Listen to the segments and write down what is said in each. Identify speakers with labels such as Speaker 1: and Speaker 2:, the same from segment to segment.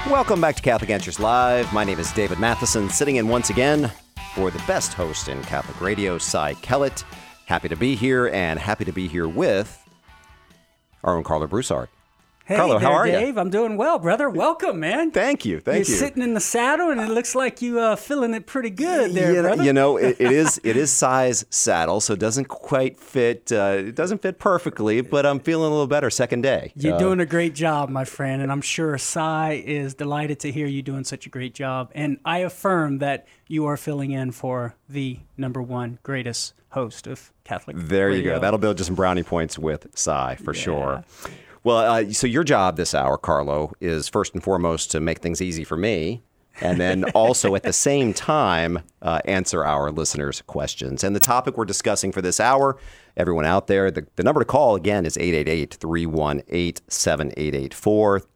Speaker 1: Welcome back to Catholic Answers Live. My name is David Matheson, sitting in once again for the best host in Catholic radio, Cy Kellett. Happy to be here, and happy to be here with our own Carlo Broussard.
Speaker 2: Hey
Speaker 1: Carlo,
Speaker 2: there,
Speaker 1: how are
Speaker 2: Dave.
Speaker 1: you?
Speaker 2: I'm doing well, brother. Welcome, man.
Speaker 1: Thank you.
Speaker 2: You're sitting in the saddle, and it looks like you feeling it pretty good there, brother.
Speaker 1: You know, it is Cy's saddle, so it doesn't quite fit. It doesn't fit perfectly, but I'm feeling a little better second day.
Speaker 2: You're doing a great job, my friend, and I'm sure Cy is delighted to hear you doing such a great job. And I affirm that you are filling in for the number one greatest host of Catholic
Speaker 1: There you
Speaker 2: radio.
Speaker 1: go. That'll build you some brownie points with Cy for sure. Well, so your job this hour, Carlo, is first and foremost to make things easy for me, and then also at the same time answer our listeners' questions. And the topic we're discussing for this hour, everyone out there, the number to call again is 888-318-7884,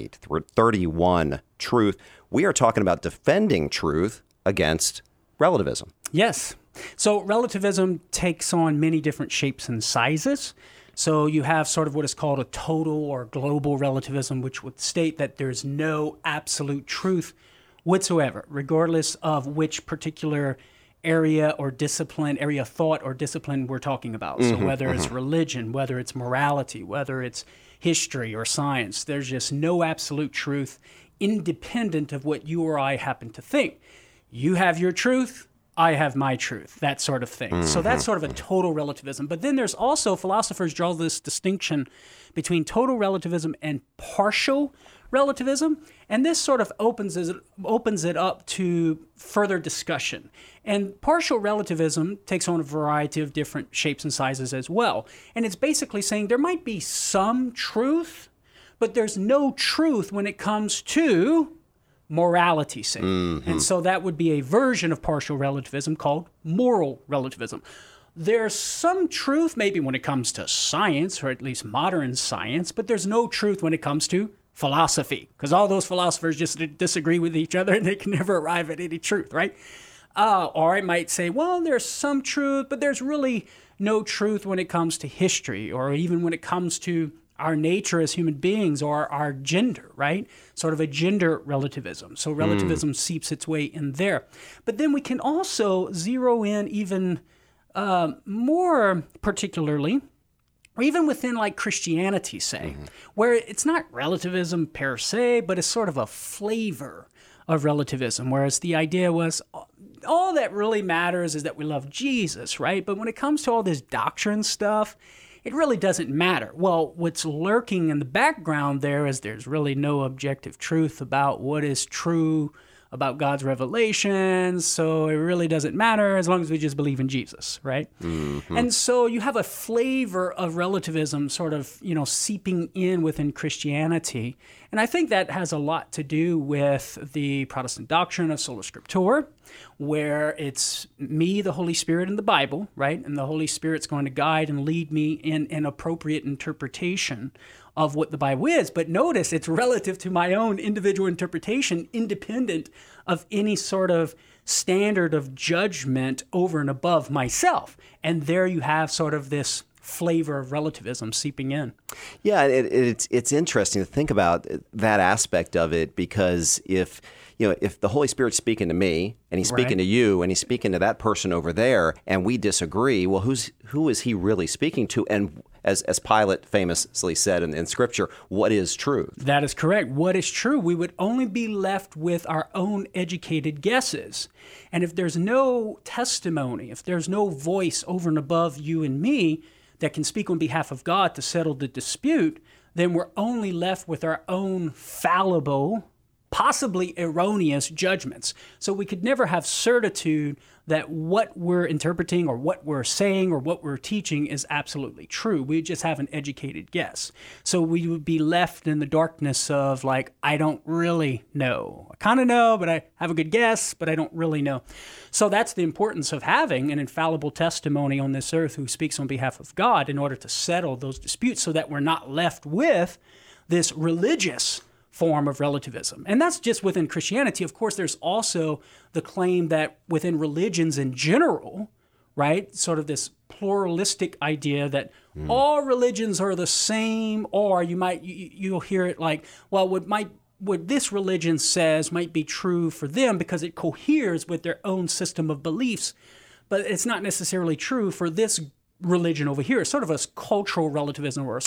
Speaker 1: 888-31-TRUTH. We are talking about defending truth against relativism.
Speaker 2: Yes. So relativism takes on many different shapes and sizes. So you have sort of what is called a total or global relativism, which would state that there's no absolute truth whatsoever, regardless of which particular area or discipline, area of thought or discipline we're talking about. So whether it's religion, whether it's morality, whether it's history or science, there's just no absolute truth independent of what you or I happen to think. You have your truth, I have my truth, that sort of thing. So that's sort of a total relativism. But then there's also, philosophers draw this distinction between total relativism and partial relativism. And this sort of opens it up to further discussion. And partial relativism takes on a variety of different shapes and sizes as well. And it's basically saying there might be some truth, but there's no truth when it comes to morality, say. And so that would be a version of partial relativism called moral relativism. There's some truth maybe when it comes to science, or at least modern science, but there's no truth when it comes to philosophy, because all those philosophers just disagree with each other and they can never arrive at any truth, right? Or I might say, well, there's some truth, but there's really no truth when it comes to history, or even when it comes to our nature as human beings, or our gender, right? Sort of a gender relativism. So relativism seeps its way in there. But then we can also zero in even more particularly, or even within like Christianity, say, where it's not relativism per se, but it's sort of a flavor of relativism, whereas the idea was all that really matters is that we love Jesus, right? But when it comes to all this doctrine stuff, it really doesn't matter. Well, what's lurking in the background there is there's really no objective truth about what is true about God's revelations, so it really doesn't matter as long as we just believe in Jesus, right? And so you have a flavor of relativism sort of, seeping in within Christianity. And I think that has a lot to do with the Protestant doctrine of sola scriptura, where it's me, the Holy Spirit, and the Bible, right? And the Holy Spirit's going to guide and lead me in an appropriate interpretation of what the Bible is. But notice it's relative to my own individual interpretation, independent of any sort of standard of judgment over and above myself. And there you have sort of this flavor of relativism seeping in.
Speaker 1: Yeah, it's interesting to think about that aspect of it, because if the Holy Spirit's speaking to me and he's speaking to you and he's speaking to that person over there and we disagree, well, who is he really speaking to? And as Pilate famously said in Scripture, what is truth?
Speaker 2: That is correct. What is true? We would only be left with our own educated guesses. And if there's no testimony, if there's no voice over and above you and me that can speak on behalf of God to settle the dispute, then we're only left with our own fallible, possibly erroneous judgments. So we could never have certitude that what we're interpreting or what we're saying or what we're teaching is absolutely true. We just have an educated guess. So we would be left in the darkness of like, I don't really know. I kind of know, but I have a good guess, but I don't really know. So that's the importance of having an infallible testimony on this earth who speaks on behalf of God in order to settle those disputes so that we're not left with this religious form of relativism. And that's just within Christianity. Of course, there's also the claim that within religions in general, right, sort of this pluralistic idea that all religions are the same, or you'll hear it like, well, what might what this religion says might be true for them because it coheres with their own system of beliefs, but it's not necessarily true for this religion over here. It's sort of a cultural relativism or a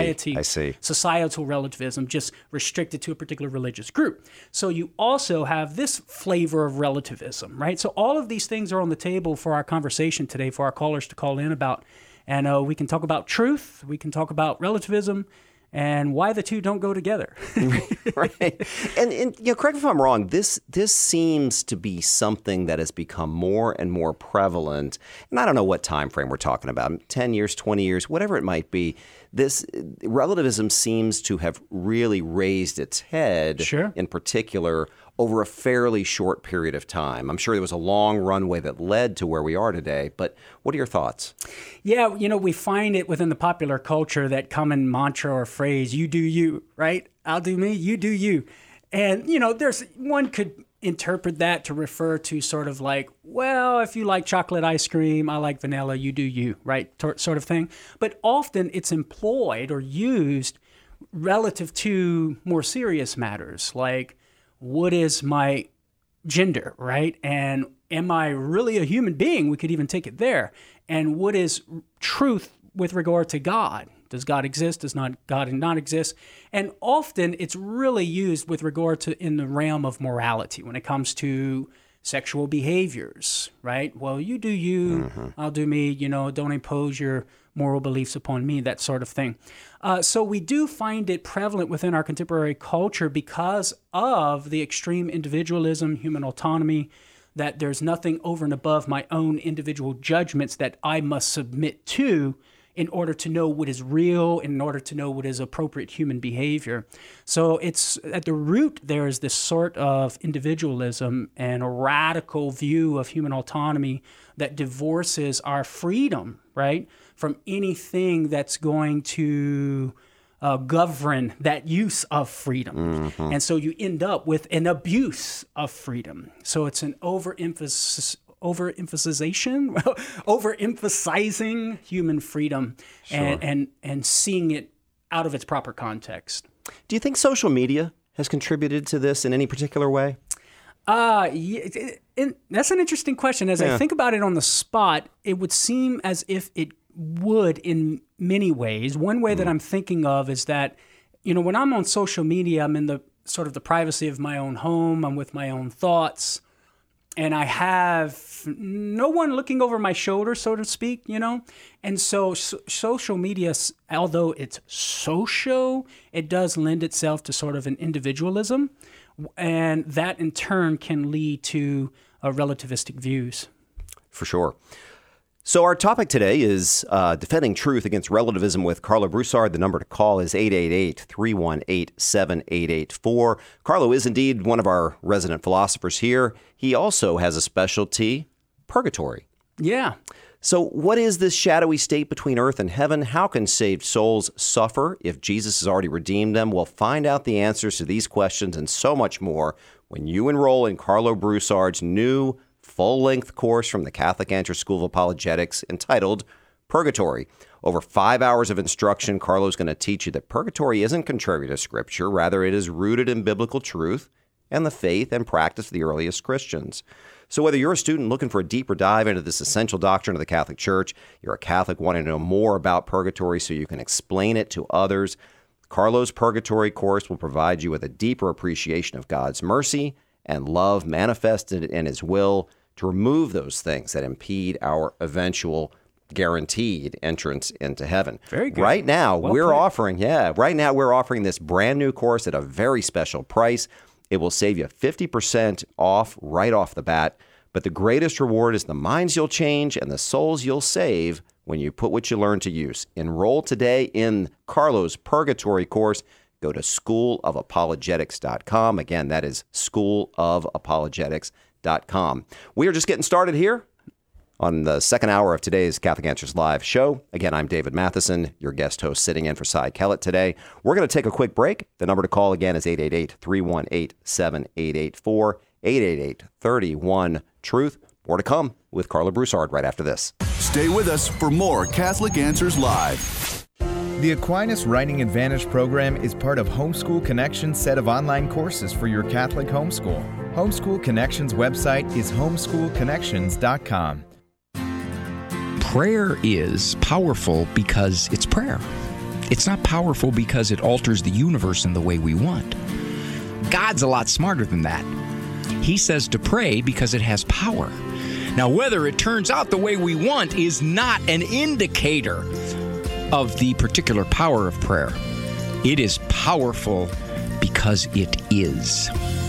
Speaker 2: societal relativism, just restricted to a particular religious group. So you also have this flavor of relativism, right? So all of these things are on the table for our conversation today, for our callers to call in about. And we can talk about truth, we can talk about relativism, and why the two don't go together.
Speaker 1: Right. And correct me if I'm wrong, this seems to be something that has become more and more prevalent. And I don't know what time frame we're talking about, 10 years, 20 years, whatever it might be. This relativism seems to have really raised its head,
Speaker 2: sure,
Speaker 1: in particular, over a fairly short period of time. I'm sure there was a long runway that led to where we are today, but what are your thoughts?
Speaker 2: Yeah, we find it within the popular culture, that common mantra or phrase, you do you, right? I'll do me, you do you. And, one could interpret that to refer to sort of like, well, if you like chocolate ice cream, I like vanilla, you do you, right? Sort of thing. But often it's employed or used relative to more serious matters, like, what is my gender, right? And am I really a human being? We could even take it there. And what is truth with regard to God? Does God exist? Does God not exist? And often it's really used with regard to in the realm of morality when it comes to sexual behaviors, right? Well, you do you, I'll do me, don't impose your moral beliefs upon me, that sort of thing. So we do find it prevalent within our contemporary culture because of the extreme individualism, human autonomy, that there's nothing over and above my own individual judgments that I must submit to in order to know what is real, in order to know what is appropriate human behavior. So it's at the root, there is this sort of individualism and a radical view of human autonomy that divorces our freedom, right, from anything that's going to govern that use of freedom. And so you end up with an abuse of freedom. So it's an overemphasizing human freedom, sure, and seeing it out of its proper context.
Speaker 1: Do you think social media has contributed to this in any particular way?
Speaker 2: That's an interesting question. As I think about it on the spot, it would seem as if it would in many ways. One way that I'm thinking of is that, when I'm on social media, I'm in the sort of the privacy of my own home. I'm with my own thoughts. And I have no one looking over my shoulder, so to speak, And so social media, although it's social, it does lend itself to sort of an individualism. And that in turn can lead to relativistic views.
Speaker 1: For sure. So our topic today is defending truth against relativism with Karlo Broussard. The number to call is 888-318-7884. Karlo is indeed one of our resident philosophers here. He also has a specialty, purgatory.
Speaker 2: Yeah.
Speaker 1: So what is this shadowy state between earth and heaven? How can saved souls suffer if Jesus has already redeemed them? We'll find out the answers to these questions and so much more when you enroll in Karlo Broussard's new full-length course from the Catholic Answers School of Apologetics entitled Purgatory. Over 5 hours of instruction, Karlo's going to teach you that purgatory isn't contrary to Scripture. Rather, it is rooted in biblical truth and the faith and practice of the earliest Christians. So whether you're a student looking for a deeper dive into this essential doctrine of the Catholic Church, you're a Catholic wanting to know more about purgatory so you can explain it to others, Karlo's Purgatory course will provide you with a deeper appreciation of God's mercy and love manifested in His will to remove those things that impede our eventual guaranteed entrance into heaven.
Speaker 2: Very good.
Speaker 1: Right now, we're offering this brand new course at a very special price. It will save you 50% off right off the bat. But the greatest reward is the minds you'll change and the souls you'll save when you put what you learn to use. Enroll today in Karlo's Purgatory course. Go to schoolofapologetics.com. Again, that is schoolofapologetics.com. We are just getting started here on the second hour of today's Catholic Answers Live show. Again, I'm David Matheson, your guest host sitting in for Cy Kellett today. We're going to take a quick break. The number to call again is 888-318-7884, 888-31-TRUTH. More to come with Karlo Broussard right after this.
Speaker 3: Stay with us for more Catholic Answers Live. The Aquinas Writing Advantage program is part of Homeschool Connections' set of online courses for your Catholic homeschool. Homeschool Connections' website is homeschoolconnections.com.
Speaker 4: Prayer is powerful because it's prayer. It's not powerful because it alters the universe in the way we want. God's a lot smarter than that. He says to pray because it has power. Now, whether it turns out the way we want is not an indicator of the particular power of prayer. It is powerful because it is.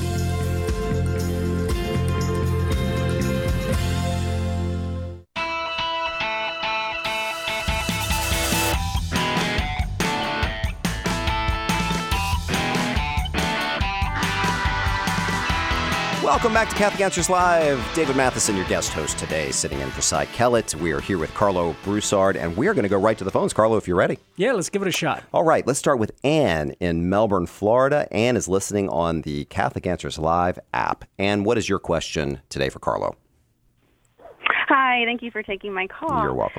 Speaker 1: Welcome back to Catholic Answers Live. David Matheson, your guest host today, sitting in for Cy Kellett. We are here with Carlo Broussard, and we are going to go right to the phones. Carlo, if you're ready.
Speaker 2: Yeah, let's give it a shot.
Speaker 1: All right, let's start with Anne in Melbourne, Florida. Anne is listening on the Catholic Answers Live app. Anne, what is your question today for Carlo?
Speaker 5: Hi, thank you for taking my call.
Speaker 1: You're welcome.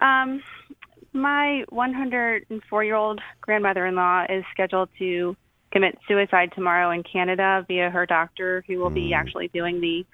Speaker 5: My 104-year-old grandmother-in-law is scheduled to commit suicide tomorrow in Canada via her doctor, who will be actually doing the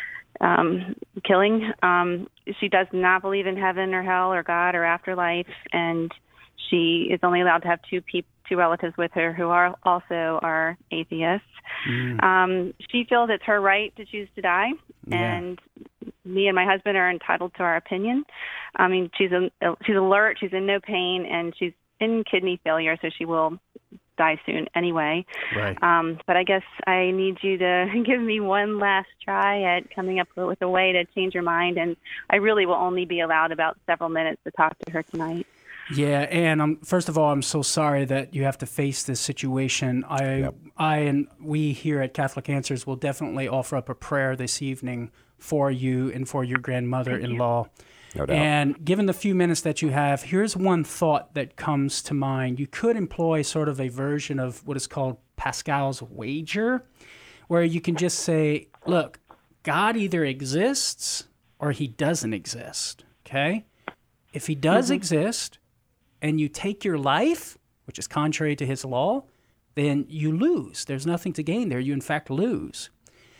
Speaker 5: killing. She does not believe in heaven or hell or God or afterlife, and she is only allowed to have two relatives with her who are also atheists. She feels it's her right to choose to die, and me and my husband are entitled to our opinion. I mean, she's alert, she's in no pain, and she's in kidney failure, so she will die soon anyway.
Speaker 2: Right.
Speaker 5: But I guess I need you to give me one last try at coming up with a way to change her mind, and I really will only be allowed about several minutes to talk to her tonight.
Speaker 2: Yeah, and first of all, I'm so sorry that you have to face this situation. I and we here at Catholic Answers will definitely offer up a prayer this evening for you and for your grandmother-in-law.
Speaker 1: No doubt.
Speaker 2: And given the few minutes that you have, here's one thought that comes to mind. You could employ sort of a version of what is called Pascal's wager, where you can just say, look, God either exists or he doesn't exist, okay? If he does exist and you take your life, which is contrary to his law, then you lose. There's nothing to gain there. You, in fact, lose.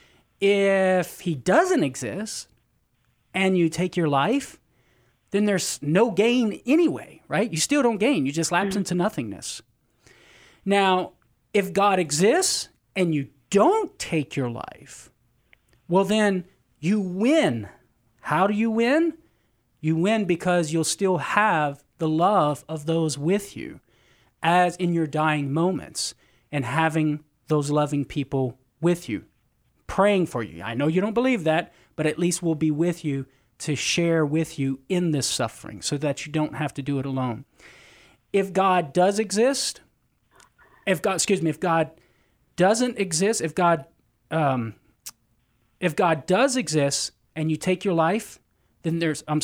Speaker 2: If he doesn't exist and you take your life, then there's no gain anyway, right? You still don't gain. You just lapse into nothingness. Now, if God exists and you don't take your life, well, then you win. How do you win? You win because you'll still have the love of those with you as in your dying moments, and having those loving people with you, praying for you. I know you don't believe that, but at least we'll be with you to share with you in this suffering so that you don't have to do it alone. If God does exist, if God doesn't exist, if God does exist and you take your life, then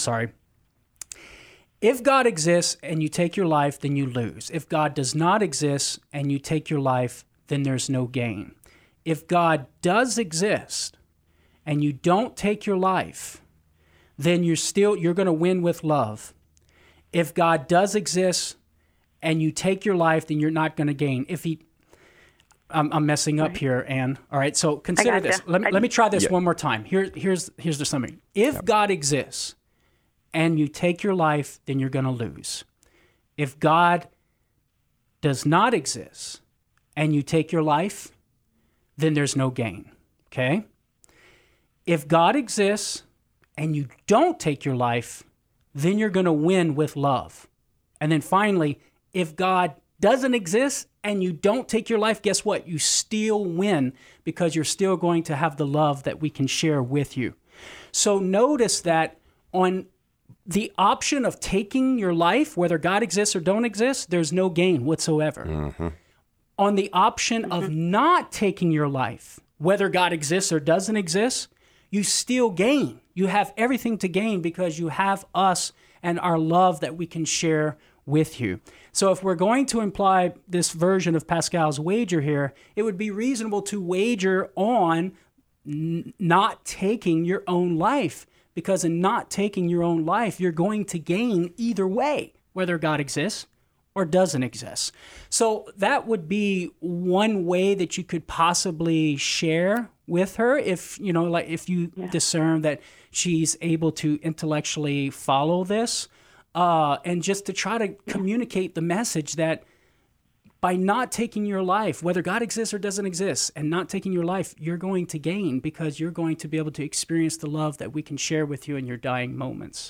Speaker 2: if God exists and you take your life, then you lose. If God does not exist and you take your life, then there's no gain. If God does exist and you don't take your life, then you're going to win with love. If God does exist and you take your life, then you're not going to gain. I'm messing up here, Anne. All right, so consider this. Let me try this one more time. Here's the summary. If God exists and you take your life, then you're going to lose. If God does not exist and you take your life, then there's no gain, okay? If God exists and you don't take your life, then you're going to win with love. And then finally, if God doesn't exist and you don't take your life, guess what? You still win because you're still going to have the love that we can share with you. So notice that on the option of taking your life, whether God exists or don't exist, there's no gain whatsoever. Mm-hmm. On the option of not taking your life, whether God exists or doesn't exist, you still gain. You have everything to gain because you have us and our love that we can share with you. So if we're going to imply this version of Pascal's wager here, it would be reasonable to wager on not taking your own life, because in not taking your own life, you're going to gain either way, whether God exists or doesn't exist. So that would be one way that you could possibly share with her if, like if you discern that she's able to intellectually follow this, and just to try to communicate the message that by not taking your life, whether God exists or doesn't exist, and not taking your life, you're going to gain, because you're going to be able to experience the love that we can share with you in your dying moments.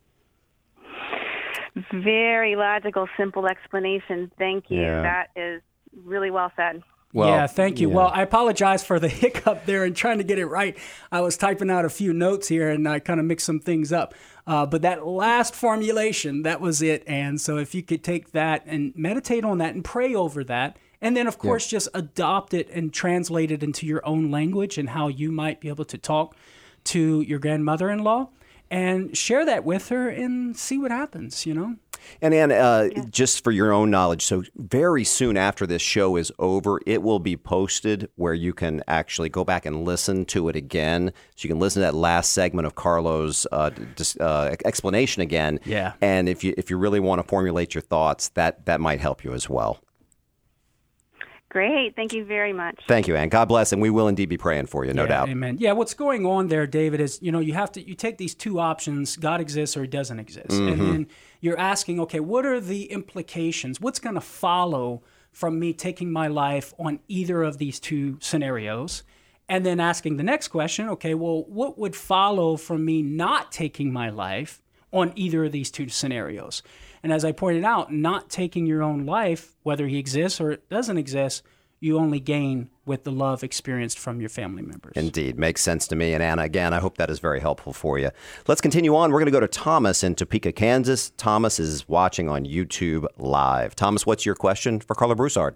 Speaker 5: Very logical, simple explanation. Thank you.
Speaker 1: Yeah.
Speaker 5: That is really well said.
Speaker 1: Well,
Speaker 2: yeah, thank you.
Speaker 1: yeah.
Speaker 2: Well, I apologize for the hiccup there and trying to get it right. I was typing out a few notes here and I kind of mixed some things up. But that last formulation, that was it. And so if you could take that and meditate on that and pray over that, and then, of course, just adopt it and translate it into your own language and how you might be able to talk to your grandmother-in-law, and share that with her and see what happens,
Speaker 1: And Ann, just for your own knowledge, so very soon after this show is over, it will be posted where you can actually go back and listen to it again. So you can listen to that last segment of Carlo's explanation again.
Speaker 2: Yeah.
Speaker 1: And if you really want to formulate your thoughts, that might help you as well.
Speaker 5: Great. Thank you very much.
Speaker 1: Thank you, Ann. God bless, and we will indeed be praying for you, no doubt.
Speaker 2: Amen. Yeah, what's going on there, David, is you take these two options: God exists or He doesn't exist, and then you're asking, okay, what are the implications? What's going to follow from me taking my life on either of these two scenarios? And then asking the next question, okay, well, what would follow from me not taking my life on either of these two scenarios? And as I pointed out, not taking your own life, whether He exists or it doesn't exist, you only gain with the love experienced from your family members.
Speaker 1: Indeed. Makes sense to me. And Anna, again, I hope that is very helpful for you. Let's continue on. We're going to go to Thomas in Topeka, Kansas. Thomas is watching on YouTube Live. Thomas, what's your question for Carlo Broussard?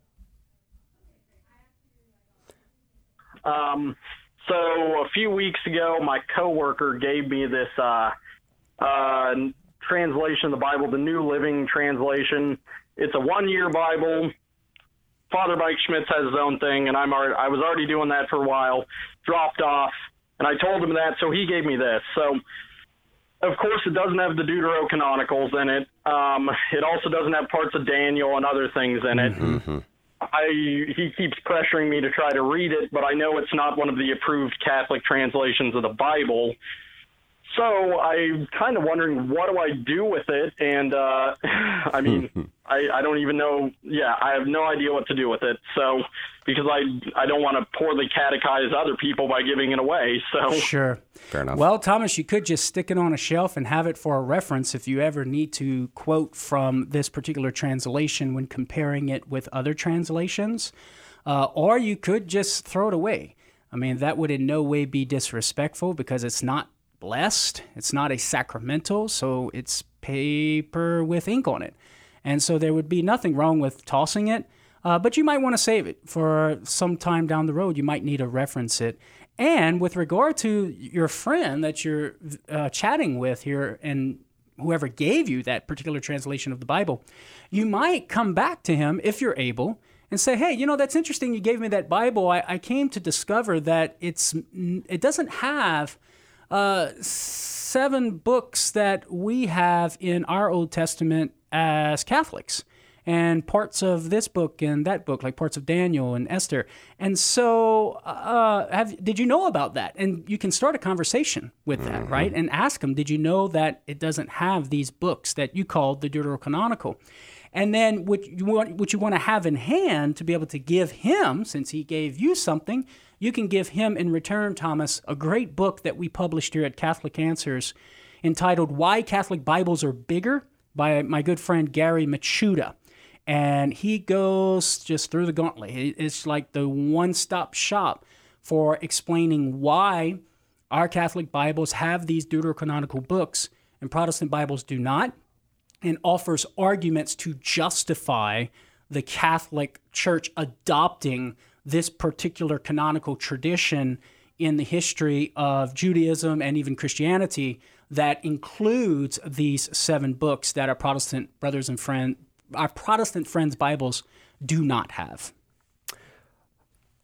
Speaker 6: So a few weeks ago, my coworker gave me this translation of the Bible, the New Living Translation. It's a one-year Bible. Father Mike Schmitz has his own thing, and I was already doing that for a while, dropped off, and I told him that, so he gave me this. So, of course, it doesn't have the Deuterocanonicals in it. It also doesn't have parts of Daniel and other things in it.
Speaker 1: Mm-hmm.
Speaker 6: He keeps pressuring me to try to read it, but I know it's not one of the approved Catholic translations of the Bible. So I'm kind of wondering, what do I do with it? And I mean, I don't even know. Yeah, I have no idea what to do with it. So because I don't want to poorly catechize other people by giving it away. So
Speaker 2: Sure.
Speaker 1: Fair enough.
Speaker 2: Well, Thomas, you could just stick it on a shelf and have it for a reference if you ever need to quote from this particular translation when comparing it with other translations. Or you could just throw it away. I mean, that would in no way be disrespectful because it's not blessed. It's not a sacramental, so it's paper with ink on it. And so there would be nothing wrong with tossing it, but you might want to save it for some time down the road. You might need to reference it. And with regard to your friend that you're chatting with here and whoever gave you that particular translation of the Bible, you might come back to him if you're able and say, hey, that's interesting. You gave me that Bible. I came to discover that it doesn't have 7 books that we have in our Old Testament as Catholics, and parts of this book and that book, like parts of Daniel and Esther. And so did you know about that? And you can start a conversation with that, right? And ask them, did you know that it doesn't have these books that you called the Deuterocanonical? And then what you want to have in hand to be able to give him, since he gave you something, you can give him in return, Thomas, a great book that we published here at Catholic Answers entitled Why Catholic Bibles Are Bigger by my good friend Gary Machuda. And he goes just through the gauntlet. It's like the one-stop shop for explaining why our Catholic Bibles have these deuterocanonical books and Protestant Bibles do not, and offers arguments to justify the Catholic Church adopting this particular canonical tradition in the history of Judaism and even Christianity that includes these 7 books that our Protestant friends' Bibles do not have.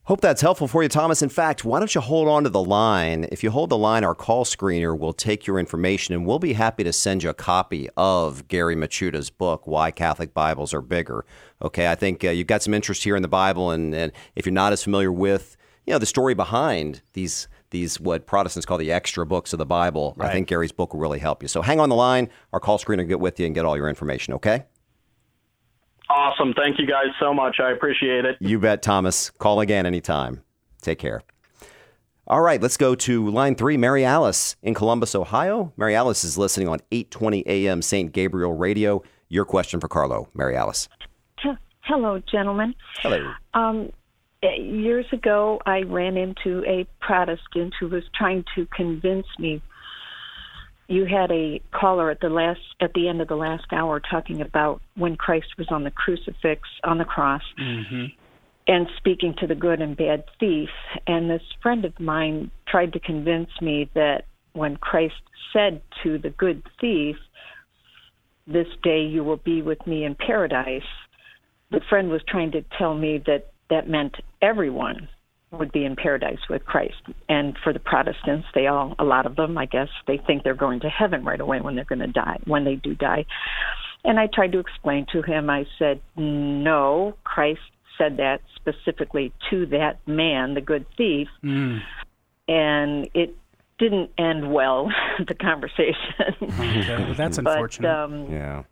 Speaker 1: Hope that's helpful for you, Thomas. In fact, why don't you hold on to the line? If you hold the line, our call screener will take your information, and we'll be happy to send you a copy of Gary Michuda's book, Why Catholic Bibles Are Bigger. Okay, I think you've got some interest here in the Bible, and if you're not as familiar with the story behind these what Protestants call the extra books of the Bible, right, I think Gary's book will really help you. So hang on the line. Our call screener will get with you and get all your information, okay?
Speaker 6: Awesome. Thank you guys so much. I appreciate it.
Speaker 1: You bet, Thomas. Call again anytime. Take care. All right, let's go to line 3, Mary Alice in Columbus, Ohio. Mary Alice is listening on 820 AM St. Gabriel Radio. Your question for Carlo, Mary Alice.
Speaker 7: Hello, gentlemen.
Speaker 1: Hello.
Speaker 7: Years ago, I ran into a Protestant who was trying to convince me. You had a caller at the end of the last hour talking about when Christ was on the crucifix, on the cross, and speaking to the good and bad thief. And this friend of mine tried to convince me that when Christ said to the good thief, "This day you will be with me in paradise," the friend was trying to tell me that that meant everyone would be in paradise with Christ. And for the Protestants, a lot of them, I guess, they think they're going to heaven right away when they're going to die, when they do die. And I tried to explain to him, I said, no, Christ said that specifically to that man, the good thief. And it didn't end well, the conversation.
Speaker 2: Okay, well, that's unfortunate.
Speaker 1: Yeah.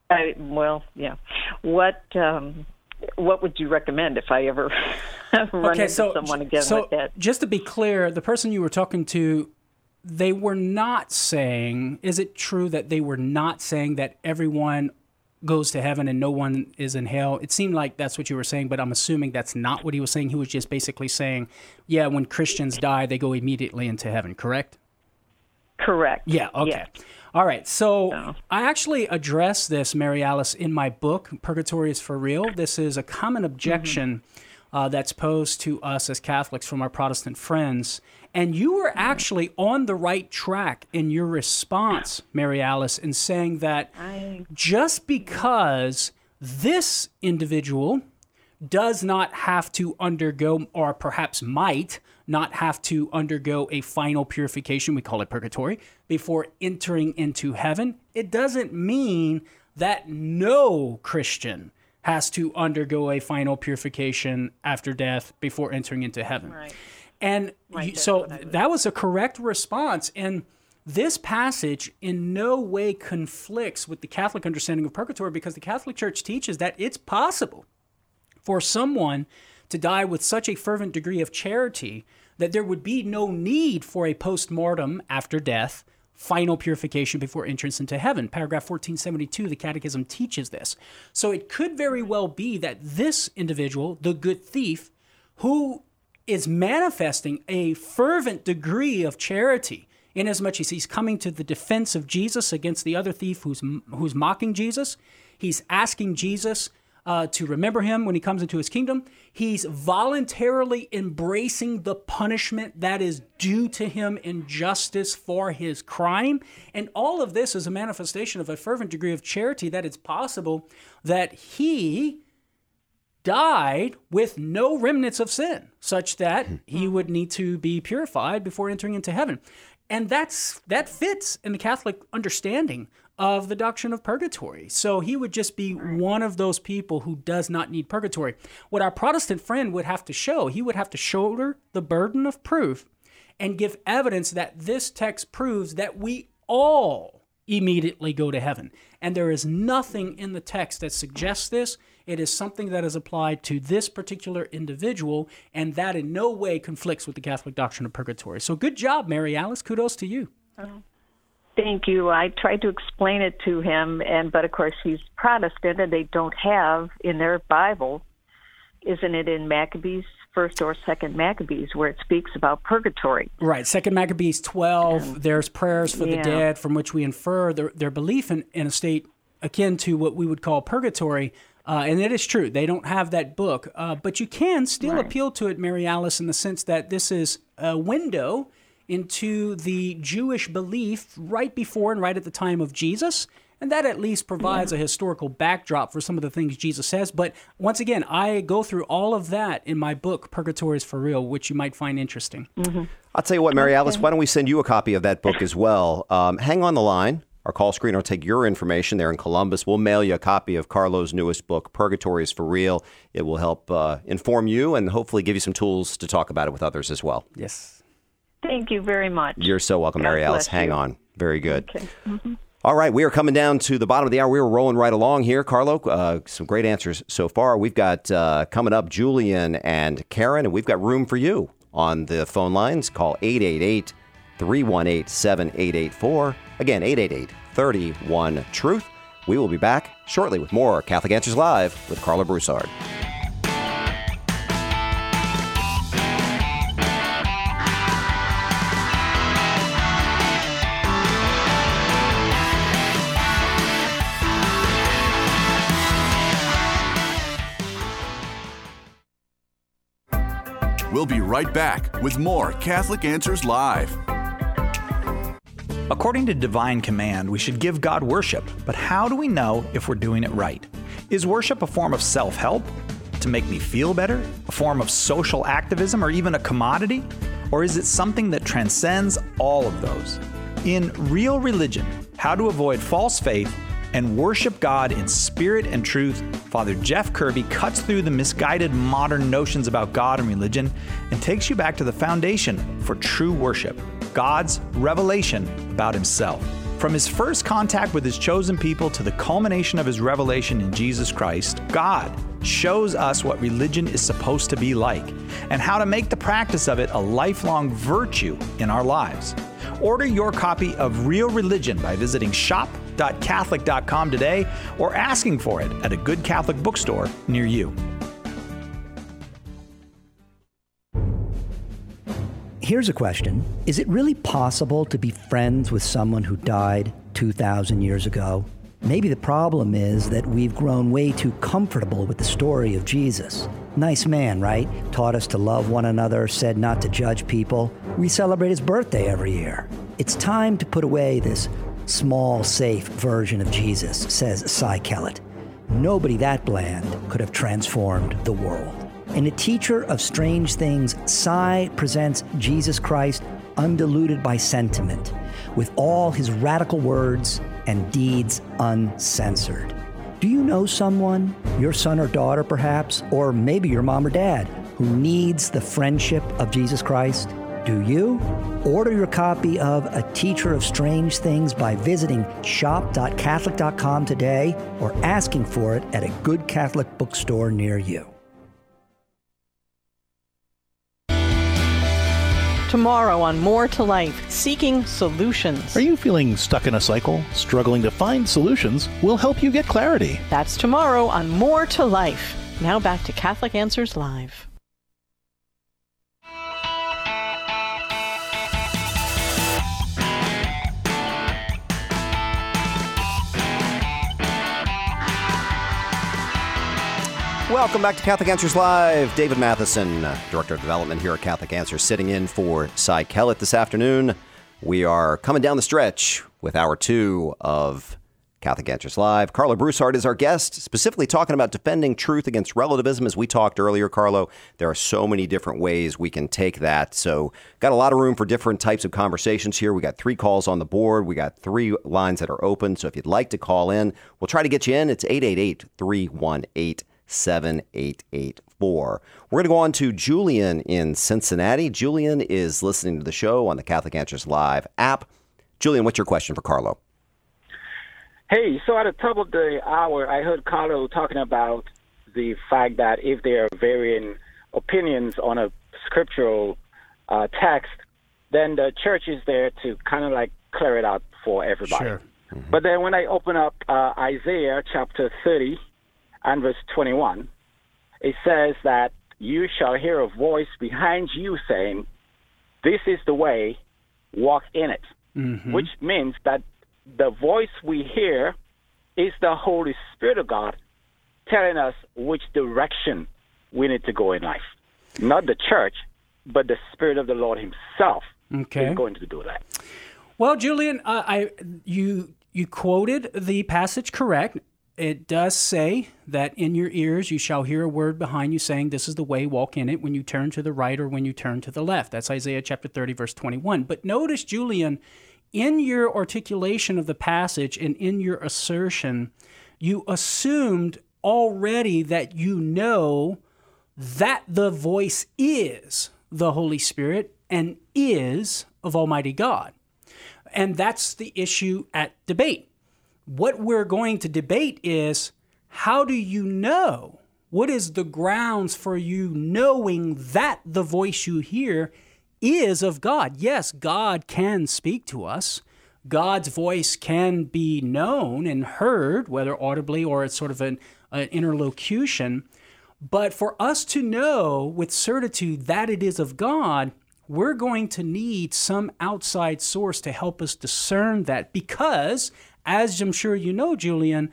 Speaker 7: What would you recommend if I ever run into someone again like that?
Speaker 2: Just to be clear, the person you were talking to, they were not saying, is it true that they were not saying that everyone goes to heaven and no one is in hell? It seemed like that's what you were saying, but I'm assuming that's not what he was saying. He was just basically saying, yeah, when Christians die, they go immediately into heaven, correct?
Speaker 7: Correct.
Speaker 2: Yeah, okay.
Speaker 7: Yes.
Speaker 2: All right, so I actually address this, Mary Alice, in my book, Purgatory is for Real. This is a common objection that's posed to us as Catholics from our Protestant friends. And you were actually on the right track in your response, Mary Alice, in saying that just because this individual does not have to undergo, or perhaps might not have to undergo a final purification, we call it purgatory, before entering into heaven, it doesn't mean that no Christian has to undergo a final purification after death before entering into heaven.
Speaker 7: Right.
Speaker 2: And so that was a correct response. And this passage in no way conflicts with the Catholic understanding of purgatory, because the Catholic Church teaches that it's possible for someone to die with such a fervent degree of charity that there would be no need for a post-mortem after death final purification before entrance into heaven. Paragraph 1472, the Catechism teaches this. So it could very well be that this individual, the good thief, who is manifesting a fervent degree of charity, inasmuch as he's coming to the defense of Jesus against the other thief who's mocking Jesus, he's asking Jesus to remember him when he comes into his kingdom. He's voluntarily embracing the punishment that is due to him in justice for his crime. And all of this is a manifestation of a fervent degree of charity that it's possible that he died with no remnants of sin, such that he would need to be purified before entering into heaven. And that fits in the Catholic understanding of the doctrine of purgatory. So he would just be one of those people who does not need purgatory. What our Protestant friend would have to show, he would have to shoulder the burden of proof and give evidence that this text proves that we all immediately go to heaven. And there is nothing in the text that suggests this. It is something that is applied to this particular individual, and that in no way conflicts with the Catholic doctrine of purgatory. So good job, Mary Alice. Kudos to you.
Speaker 7: Thank you. I tried to explain it to him, but of course he's Protestant, and they don't have in their Bible, isn't it in Maccabees, 1st or 2nd Maccabees, where it speaks about purgatory?
Speaker 2: Right. 2nd Maccabees 12, there's prayers for the dead, from which we infer their belief in a state akin to what we would call purgatory. And it is true. They don't have that book. But you can still appeal to it, Mary Alice, in the sense that this is a window into the Jewish belief right before and right at the time of Jesus. And that at least provides a historical backdrop for some of the things Jesus says. But once again, I go through all of that in my book, Purgatory is for Real, which you might find interesting.
Speaker 7: Mm-hmm.
Speaker 1: I'll tell you what, Mary Alice, why don't we send you a copy of that book as well? Hang on the line. Our call screener will take your information there in Columbus. We'll mail you a copy of Carlo's newest book, Purgatory is for Real. It will help inform you and hopefully give you some tools to talk about it with others as well.
Speaker 2: Yes.
Speaker 7: Thank you very much.
Speaker 1: You're so welcome, Mary Alice. Hang on. Very good.
Speaker 7: Okay. Mm-hmm.
Speaker 1: All right, we are coming down to the bottom of the hour. We were rolling right along here, Carlo. Some great answers so far. We've got coming up Julian and Karen, and we've got room for you on the phone lines. Call 888-318-7884. Again, 888-31-TRUTH. We will be back shortly with more Catholic Answers Live with Carlo Broussard.
Speaker 8: We'll be right back with more Catholic Answers Live.
Speaker 9: According to divine command, we should give God worship, but how do we know if we're doing it right? Is worship a form of self-help to make me feel better, a form of social activism, or even a commodity? Or is it something that transcends all of those? In Real Religion, How to Avoid False Faith and Worship God in Spirit and Truth, Father Jeff Kirby cuts through the misguided modern notions about God and religion and takes you back to the foundation for true worship, God's revelation about himself. From his first contact with his chosen people to the culmination of his revelation in Jesus Christ, God shows us what religion is supposed to be like and how to make the practice of it a lifelong virtue in our lives. Order your copy of Real Religion by visiting shop.catholic.com today or asking for it at a good Catholic bookstore near you.
Speaker 10: Here's a question. Is it really possible to be friends with someone who died 2,000 years ago? Maybe the problem is that we've grown way too comfortable with the story of Jesus. Nice man, right? Taught us to love one another, said not to judge people. We celebrate his birthday every year. It's time to put away this small, safe version of Jesus, says Cy Kellett. Nobody that bland could have transformed the world. In A Teacher of Strange Things, Cy presents Jesus Christ undiluted by sentiment, with all his radical words and deeds uncensored. Do you know someone, your son or daughter perhaps, or maybe your mom or dad, who needs the friendship of Jesus Christ? Do you? Order your copy of A Teacher of Strange Things by visiting shop.catholic.com today or asking for it at a good Catholic bookstore near you.
Speaker 11: Tomorrow on More to Life, Seeking Solutions.
Speaker 12: Are you feeling stuck in a cycle? Struggling to find solutions? We'll help you get clarity.
Speaker 11: That's tomorrow on More to Life. Now back to Catholic Answers Live.
Speaker 1: Welcome back to Catholic Answers Live. David Matheson, Director of Development here at Catholic Answers, sitting in for Cy Kellett this afternoon. We are coming down the stretch with hour 2 of Catholic Answers Live. Carlo Broussard is our guest, specifically talking about defending truth against relativism. As we talked earlier, Carlo, there are so many different ways we can take that. So got a lot of room for different types of conversations here. We got 3 calls on the board. We got 3 lines that are open. So if you'd like to call in, we'll try to get you in. It's 888-318-7884. We're going to go on to Julian in Cincinnati. Julian is listening to the show on the Catholic Answers Live app. Julian, what's your question for Carlo?
Speaker 13: Hey, so at the top of the hour, I heard Carlo talking about the fact that if there are varying opinions on a scriptural text, then the church is there to kind of like clear it out for everybody.
Speaker 2: Sure.
Speaker 13: Mm-hmm. But then when I open up Isaiah chapter 30, and verse 21, it says that you shall hear a voice behind you saying, this is the way, walk in it. Mm-hmm. Which means that the voice we hear is the Holy Spirit of God telling us which direction we need to go in life. Not the church, but the Spirit of the Lord himself is going to do that.
Speaker 2: Well, Julian, you you quoted the passage correct. It does say that in your ears you shall hear a word behind you saying, this is the way, walk in it, when you turn to the right or when you turn to the left. That's Isaiah chapter 30, verse 21. But notice, Julian, in your articulation of the passage and in your assertion, you assumed already that you know that the voice is the Holy Spirit and is of Almighty God. And that's the issue at debate. What we're going to debate is, how do you know? What is the grounds for you knowing that the voice you hear is of God? Yes, God can speak to us. God's voice can be known and heard, whether audibly or it's sort of an interlocution. But for us to know with certitude that it is of God, we're going to need some outside source to help us discern that, because, as I'm sure you know, Julian,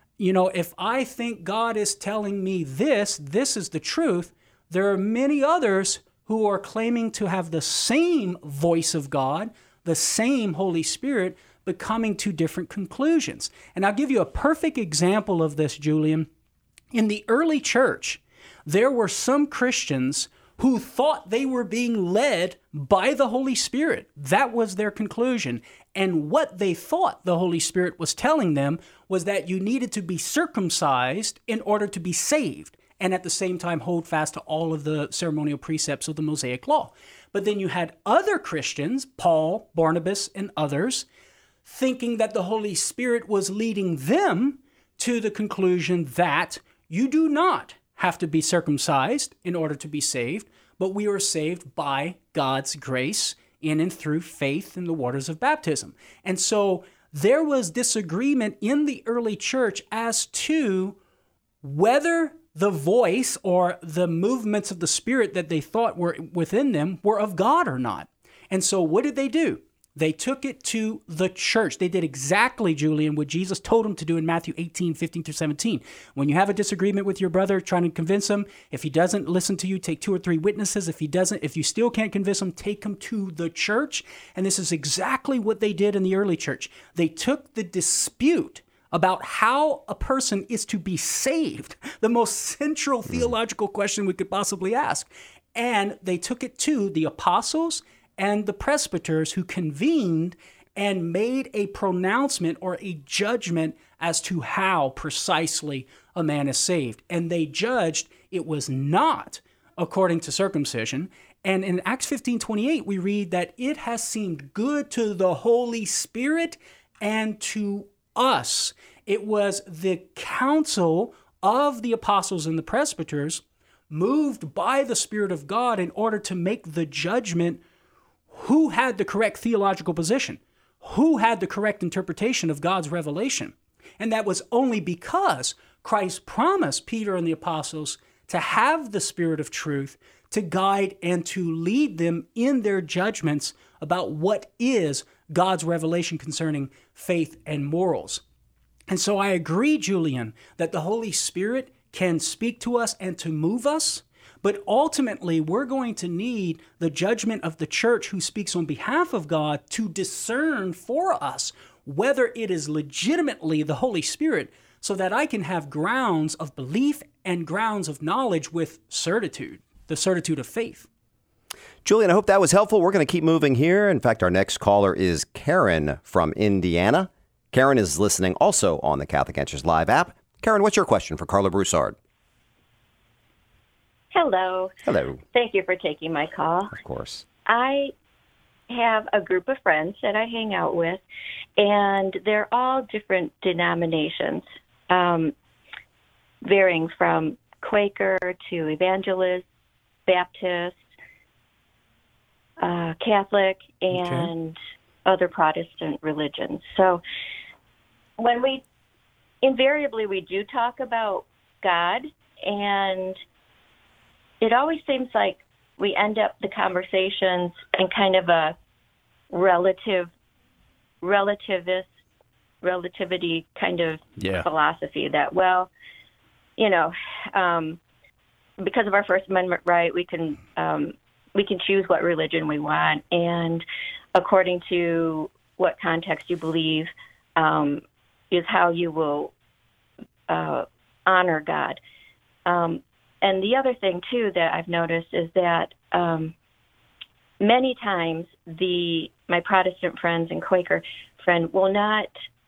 Speaker 2: if I think God is telling me this is the truth, there are many others who are claiming to have the same voice of God, the same Holy Spirit, but coming to different conclusions. And I'll give you a perfect example of this, Julian. In the early church, there were some Christians who thought they were being led by the Holy Spirit. That was their conclusion. And what they thought the Holy Spirit was telling them was that you needed to be circumcised in order to be saved, and at the same time hold fast to all of the ceremonial precepts of the Mosaic Law. But then you had other Christians, Paul, Barnabas, and others, thinking that the Holy Spirit was leading them to the conclusion that you do not have to be circumcised in order to be saved, but we are saved by God's grace in and through faith in the waters of baptism. And so there was disagreement in the early church as to whether the voice or the movements of the Spirit that they thought were within them were of God or not. And so what did they do? They took it to the church. They did exactly, Julian, what Jesus told them to do in Matthew 18, 15 through 17. When you have a disagreement with your brother, trying to convince him, if he doesn't listen to you, take 2 or 3 witnesses. If you still can't convince him, take him to the church. And this is exactly what they did in the early church. They took the dispute about how a person is to be saved, the most central theological question we could possibly ask, and they took it to the apostles and the presbyters, who convened and made a pronouncement or a judgment as to how precisely a man is saved. And they judged it was not according to circumcision. And in Acts 15:28, we read that it has seemed good to the Holy Spirit and to us. It was the council of the apostles and the presbyters, moved by the Spirit of God in order to make the judgment who had the correct theological position, who had the correct interpretation of God's revelation. And that was only because Christ promised Peter and the apostles to have the Spirit of truth to guide and to lead them in their judgments about what is God's revelation concerning faith and morals. And so I agree, Julian, that the Holy Spirit can speak to us and to move us. But ultimately, we're going to need the judgment of the church, who speaks on behalf of God, to discern for us whether it is legitimately the Holy Spirit, so that I can have grounds of belief and grounds of knowledge with certitude, the certitude of faith.
Speaker 1: Julian, I hope that was helpful. We're going to keep moving here. In fact, our next caller is Karen from Indiana. Karen is listening also on the Catholic Answers Live app. Karen, what's your question for Carla Broussard?
Speaker 14: Hello.
Speaker 1: Hello.
Speaker 14: Thank you for taking my call.
Speaker 1: Of course.
Speaker 14: I have a group of friends that I hang out with, and they're all different denominations, varying from Quaker to Evangelist, Baptist, Catholic, and other Protestant religions. So when we do talk about God, and it always seems like we end up the conversations in kind of a relativity kind of philosophy that, well, because of our First Amendment right, we can choose what religion we want, and according to what context you believe, is how you will honor God. And the other thing, too, that I've noticed is that many times my Protestant friends and Quaker friend will not,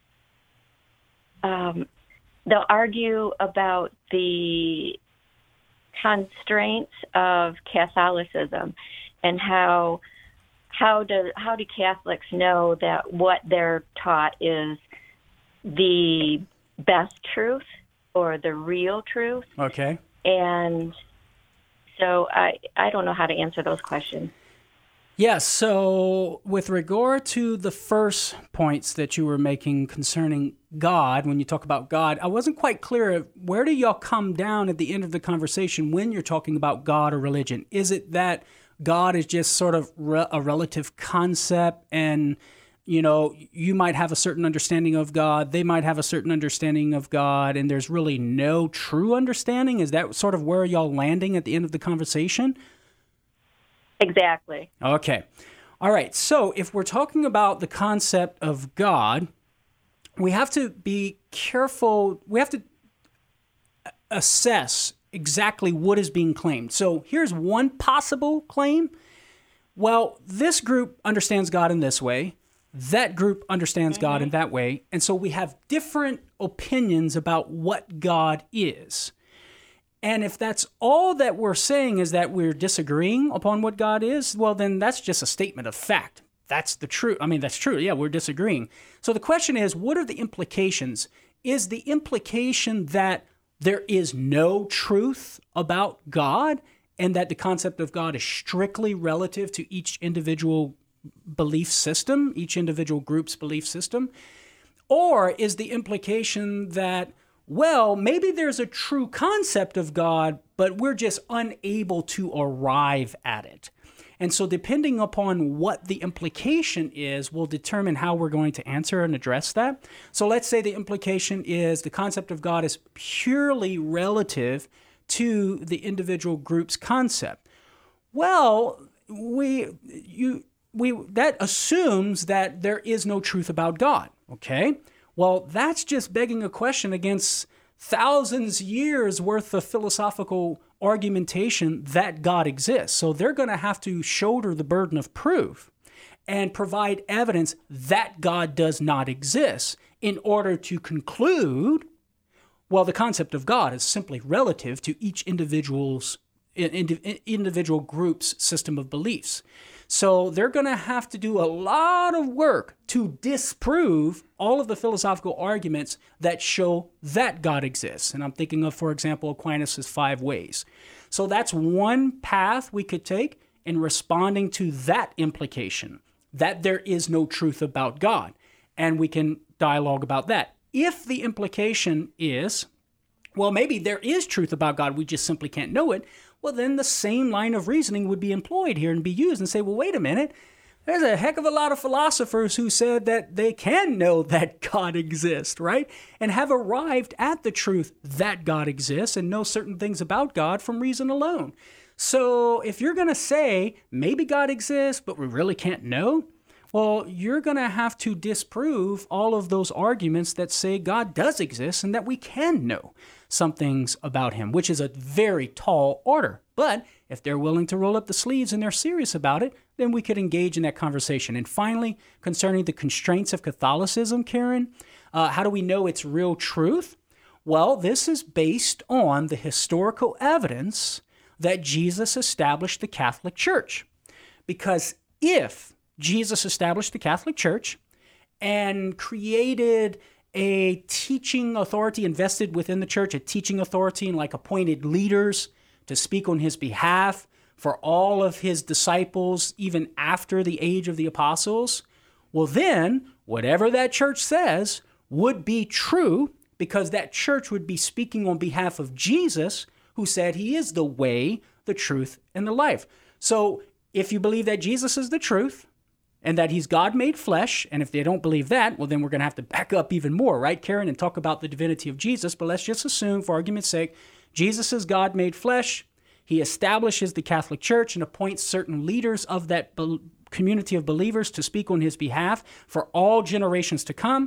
Speaker 14: they'll argue about the constraints of Catholicism and how do Catholics know that what they're taught is the best truth or the real truth.
Speaker 2: Okay.
Speaker 14: And so I don't know how to answer those questions.
Speaker 2: Yes, so with regard to the first points that you were making concerning God, when you talk about God, I wasn't quite clear. Where do y'all come down at the end of the conversation when you're talking about God or religion? Is it that God is just sort of a relative concept and, you might have a certain understanding of God, they might have a certain understanding of God, and there's really no true understanding? Is that sort of where y'all landing at the end of the conversation?
Speaker 14: Exactly.
Speaker 2: Okay. All right. So if we're talking about the concept of God, we have to be careful. We have to assess exactly what is being claimed. So here's one possible claim. Well, this group understands God in this way. That group understands God in that way. And so we have different opinions about what God is. And if that's all that we're saying is that we're disagreeing upon what God is, well, then that's just a statement of fact. That's the truth. I mean, that's true. Yeah, we're disagreeing. So the question is, what are the implications? Is the implication that there is no truth about God and that the concept of God is strictly relative to each individual belief system, each individual group's belief system? Or is the implication that, well, maybe there's a true concept of God, but we're just unable to arrive at it? And so depending upon what the implication is will determine how we're going to answer and address that. So let's say the implication is the concept of God is purely relative to the individual group's concept. Well, that assumes that there is no truth about God, okay? Well, that's just begging a question against thousands of years worth of philosophical argumentation that God exists. So they're going to have to shoulder the burden of proof and provide evidence that God does not exist in order to conclude, well, the concept of God is simply relative to each individual group's system of beliefs. So they're going to have to do a lot of work to disprove all of the philosophical arguments that show that God exists. And I'm thinking of, for example, Aquinas' 5 ways. So that's one path we could take in responding to that implication, that there is no truth about God. And we can dialogue about that. If the implication is, well, maybe there is truth about God, we just simply can't know it, well, then the same line of reasoning would be employed here and be used and say, well, wait a minute. There's a heck of a lot of philosophers who said that they can know that God exists, right? And have arrived at the truth that God exists and know certain things about God from reason alone. So if you're going to say maybe God exists, but we really can't know, well, you're going to have to disprove all of those arguments that say God does exist and that we can know some things about him, which is a very tall order. But if they're willing to roll up the sleeves and they're serious about it, then we could engage in that conversation. And finally, concerning the constraints of Catholicism, Karen, how do we know it's real truth? Well, this is based on the historical evidence that Jesus established the Catholic Church. Because if Jesus established the Catholic Church and created a teaching authority invested within the church, a teaching authority and like appointed leaders to speak on his behalf for all of his disciples, even after the age of the apostles, well then, whatever that church says would be true because that church would be speaking on behalf of Jesus, who said he is the way, the truth, and the life. So if you believe that Jesus is the truth, and that he's God made flesh, and if they don't believe that, well, then we're going to have to back up even more, right, Karen, and talk about the divinity of Jesus. But let's just assume, for argument's sake, Jesus is God made flesh. He establishes the Catholic Church and appoints certain leaders of that community of believers to speak on his behalf for all generations to come.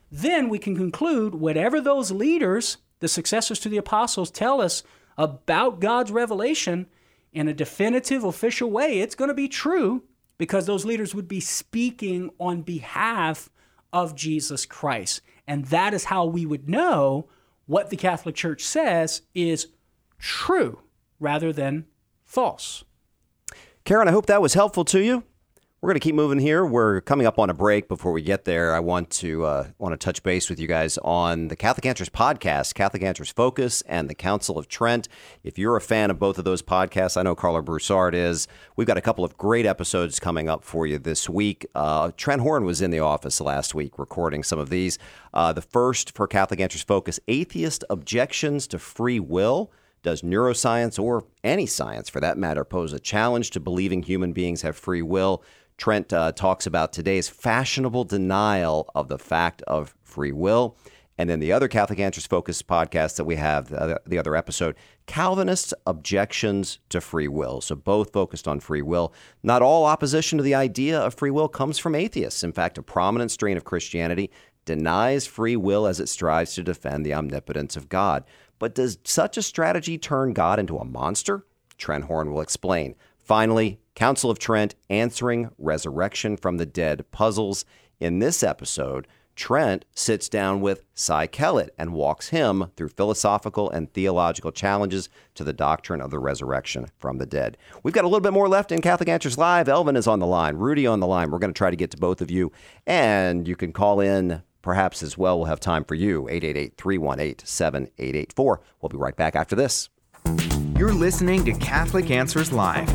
Speaker 2: then we can conclude whatever those leaders, the successors to the apostles, tell us about God's revelation in a definitive, official way, it's going to be true because those leaders would be speaking on behalf of Jesus Christ. And that is how we would know what the Catholic Church says is true rather than false.
Speaker 1: Karen, I hope that was helpful to you. We're going to keep moving here. We're coming up on a break. Before we get there, I want to touch base with you guys on the Catholic Answers podcast, Catholic Answers Focus, and the Council of Trent. If you're a fan of both of those podcasts, I know Carlo Broussard is. We've got a couple of great episodes coming up for you this week. Trent Horn was in the office last week recording some of these. The first for Catholic Answers Focus, Atheist Objections to Free Will. Does neuroscience, or any science for that matter, pose a challenge to believing human beings have free will? Trent talks about today's fashionable denial of the fact of free will. And then the other Catholic Answers Focus podcast that we have, the other episode, Calvinists' Objections to Free Will. So both focused on free will. Not all opposition to the idea of free will comes from atheists. In fact, a prominent strain of Christianity denies free will as it strives to defend the omnipotence of God. But does such a strategy turn God into a monster? Trent Horn will explain. Finally, Council of Trent answering resurrection from the dead puzzles. In this episode, Trent sits down with Cy Kellett and walks him through philosophical and theological challenges to the doctrine of the resurrection from the dead. We've got a little bit more left in Catholic Answers Live. Elvin is on the line, Rudy on the line. We're going to try to get to both of you, and you can call in perhaps as well. We'll have time for you, 888-318-7884. We'll be right back after this.
Speaker 3: You're listening to Catholic Answers Live.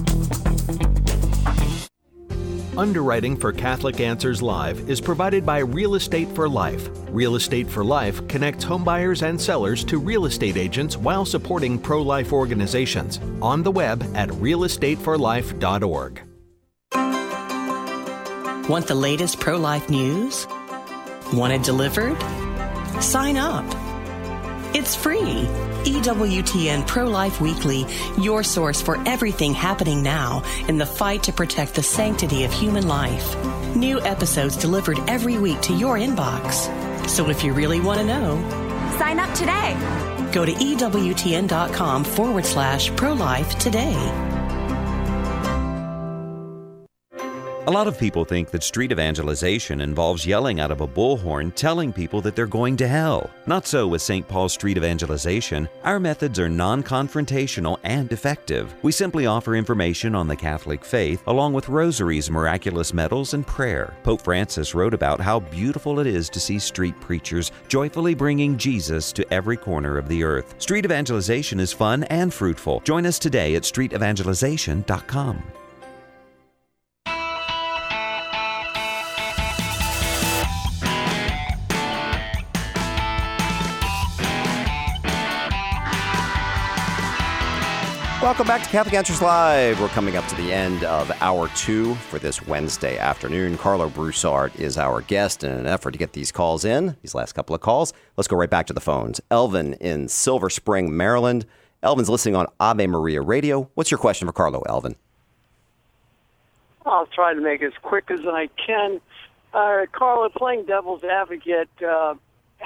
Speaker 15: Underwriting for Catholic Answers Live is provided by Real Estate for Life. Real Estate for Life connects homebuyers and sellers to real estate agents while supporting pro-life organizations. On the web at realestateforlife.org.
Speaker 16: Want the latest pro-life news? Want it delivered? Sign up. It's free. EWTN Pro-Life Weekly, your source for everything happening now in the fight to protect the sanctity of human life. New episodes delivered every week to your inbox. So if you really want to know,
Speaker 17: sign up today.
Speaker 16: Go to EWTN.com/pro-life today.
Speaker 18: A lot of people think that street evangelization involves yelling out of a bullhorn telling people that they're going to hell. Not so with St. Paul Street Evangelization. Our methods are non-confrontational and effective. We simply offer information on the Catholic faith along with rosaries, miraculous medals, and prayer. Pope Francis wrote about how beautiful it is to see street preachers joyfully bringing Jesus to every corner of the earth. Street evangelization is fun and fruitful. Join us today at streetevangelization.com.
Speaker 1: Welcome back to Catholic Answers Live. We're coming up to the end of Hour 2 for this Wednesday afternoon. Carlo Broussard is our guest in an effort to get these calls in, these last couple of calls. Let's go right back to the phones. Elvin in Silver Spring, Maryland. Elvin's listening on Ave Maria Radio. What's your question for Carlo, Elvin?
Speaker 19: I'll try to make it as quick as I can. Carlo, playing devil's advocate, the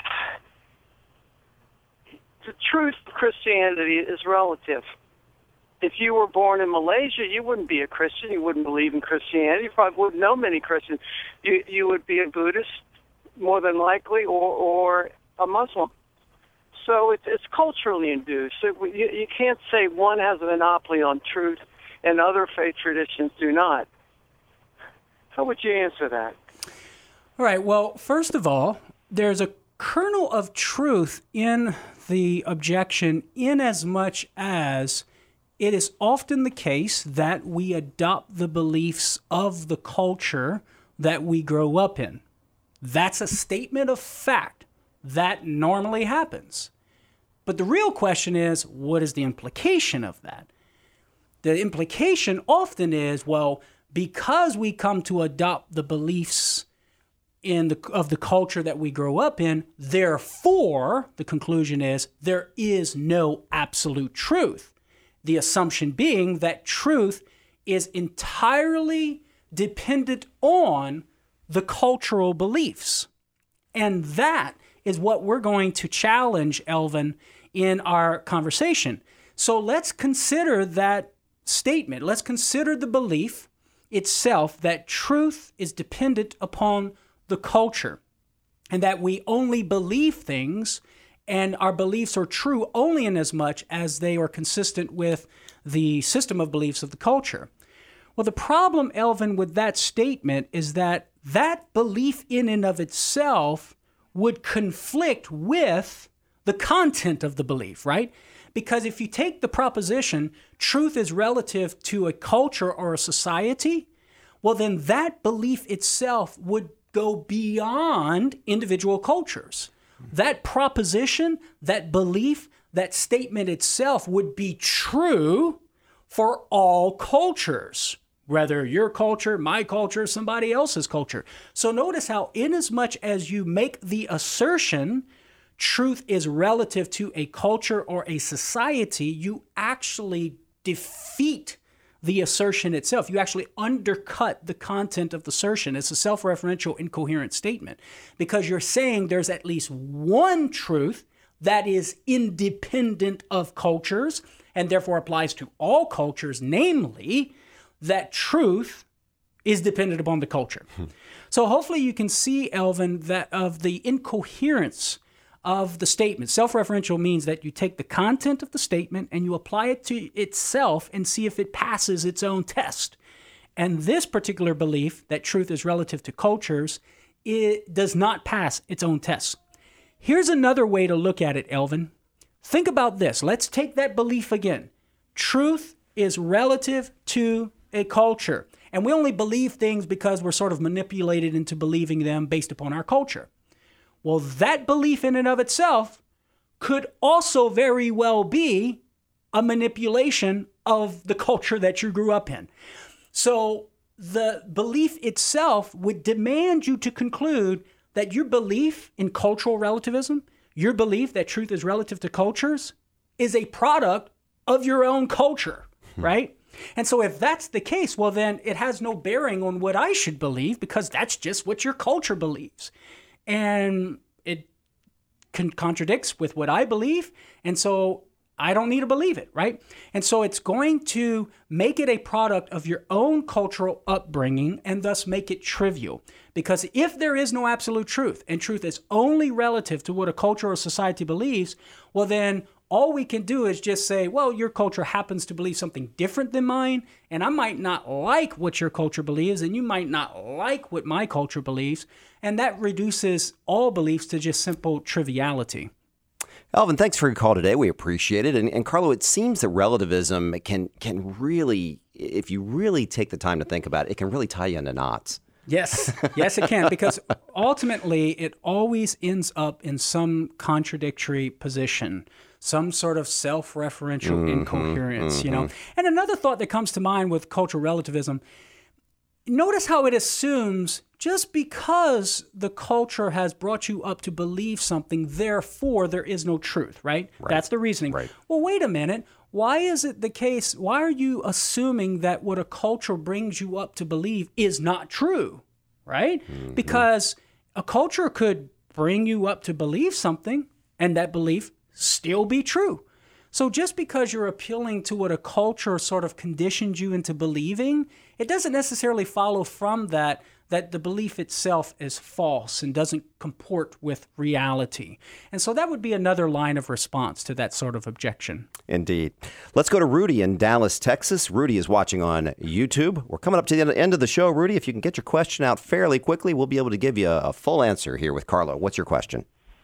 Speaker 19: truth of Christianity is relative. If you were born in Malaysia, you wouldn't be a Christian. You wouldn't believe in Christianity. You probably wouldn't know many Christians. You would be a Buddhist, more than likely, or a Muslim. So it's culturally induced. So you can't say one has a monopoly on truth and other faith traditions do not. How would you answer that?
Speaker 2: All right. Well, first of all, there's a kernel of truth in the objection in as much as it is often the case that we adopt the beliefs of the culture that we grow up in. That's a statement of fact. That normally happens. But the real question is, what is the implication of that? The implication often is, well, because we come to adopt the beliefs of the culture that we grow up in, therefore, the conclusion is, there is no absolute truth. The assumption being that truth is entirely dependent on the cultural beliefs. And that is what we're going to challenge, Elvin, in our conversation. So let's consider that statement. Let's consider the belief itself that truth is dependent upon the culture, and that we only believe things and our beliefs are true only in as much as they are consistent with the system of beliefs of the culture. Well, the problem, Elvin, with that statement is that that belief in and of itself would conflict with the content of the belief, right? Because if you take the proposition, truth is relative to a culture or a society, well, then that belief itself would go beyond individual cultures. That proposition, that belief, that statement itself would be true for all cultures, whether your culture, my culture, somebody else's culture. So notice how inasmuch as you make the assertion truth is relative to a culture or a society, you actually defeat the assertion itself. You actually undercut the content of the assertion. It's a self-referential, incoherent statement because you're saying there's at least one truth that is independent of cultures and therefore applies to all cultures, namely that truth is dependent upon the culture. So hopefully you can see, Elvin, that of the incoherence of the statement. Self-referential means that you take the content of the statement and you apply it to itself and see if it passes its own test. And this particular belief that truth is relative to cultures, it does not pass its own test. Here's another way to look at it, Elvin. Think about this. Let's take that belief again. Truth is relative to a culture. And we only believe things because we're sort of manipulated into believing them based upon our culture. Well, that belief in and of itself could also very well be a manipulation of the culture that you grew up in. So the belief itself would demand you to conclude that your belief in cultural relativism, your belief that truth is relative to cultures, is a product of your own culture, right? And so if that's the case, well, then it has no bearing on what I should believe because that's just what your culture believes. And it contradicts with what I believe, and so I don't need to believe it, right? And so it's going to make it a product of your own cultural upbringing and thus make it trivial. Because if there is no absolute truth, and truth is only relative to what a culture or society believes, well then all we can do is just say, well, your culture happens to believe something different than mine, and I might not like what your culture believes, and you might not like what my culture believes, and that reduces all beliefs to just simple triviality.
Speaker 1: Elvin, thanks for your call today. We appreciate it. And Carlo, it seems that relativism can really, if you really take the time to think about it, it can really tie you into knots.
Speaker 2: Yes, it can, because ultimately it always ends up in some contradictory position, some sort of self-referential incoherence, you know. And another thought that comes to mind with cultural relativism, notice how it assumes just because the culture has brought you up to believe something, therefore there is no truth, right? That's the reasoning.
Speaker 1: Right.
Speaker 2: Well, wait a minute. Why is it the case? Why are you assuming that what a culture brings you up to believe is not true, right? Because a culture could bring you up to believe something and that belief still be true. So just because you're appealing to what a culture sort of conditioned you into believing, it doesn't necessarily follow from that the belief itself is false and doesn't comport with reality. And so that would be another line of response to that sort of objection.
Speaker 1: Indeed. Let's go to Rudy in Dallas, Texas. Rudy is watching on YouTube. We're coming up to the end of the show, Rudy. If you can get your question out fairly quickly, we'll be able to give you a full answer here with Carlo. What's your question?